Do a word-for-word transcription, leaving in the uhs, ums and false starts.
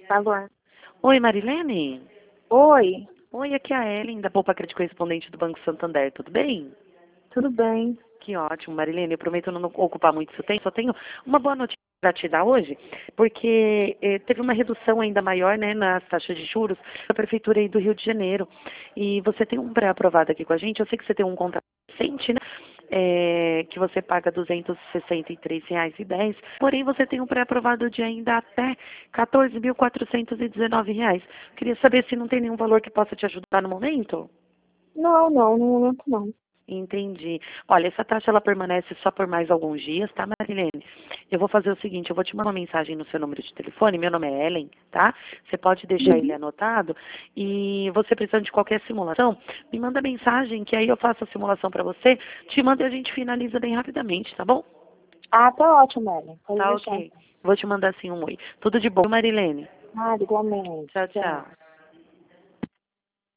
Favor. Oi, Marilene? Oi, Oi, aqui é a Ellen, da Poupa Crédito Correspondente do Banco Santander, tudo bem? tudo bem? Que ótimo, Marilene, eu prometo não ocupar muito seu tempo, só tenho uma boa notícia para te dar hoje, porque eh, teve uma redução ainda maior, né, nas taxas de juros da Prefeitura aí do Rio de Janeiro, e você tem um pré-aprovado aqui com a gente, eu sei que você tem um contrato recente, né, eh, que você paga duzentos e sessenta e três reais e dez, porém você tem um pré-aprovado de ainda até quatorze mil quatrocentos e dezenove reais. Queria saber se não tem nenhum valor que possa te ajudar no momento? Não, não, no momento não. Entendi. Olha, essa taxa ela permanece só por mais alguns dias, tá, Marilene? Eu vou fazer o seguinte, eu vou te mandar uma mensagem no seu número de telefone, meu nome é Ellen, tá? Você pode deixar ele Uhum. anotado e você precisando de qualquer simulação, me manda mensagem que aí eu faço a simulação para você, te mando e a gente finaliza bem rapidamente, tá bom? Ah, tá ótimo, Ellen. Pode Tá deixar ok. então. Vou te mandar assim um oi. Tudo de bom, Marilene. Ah, igualmente. Tchau, Tchau. tchau.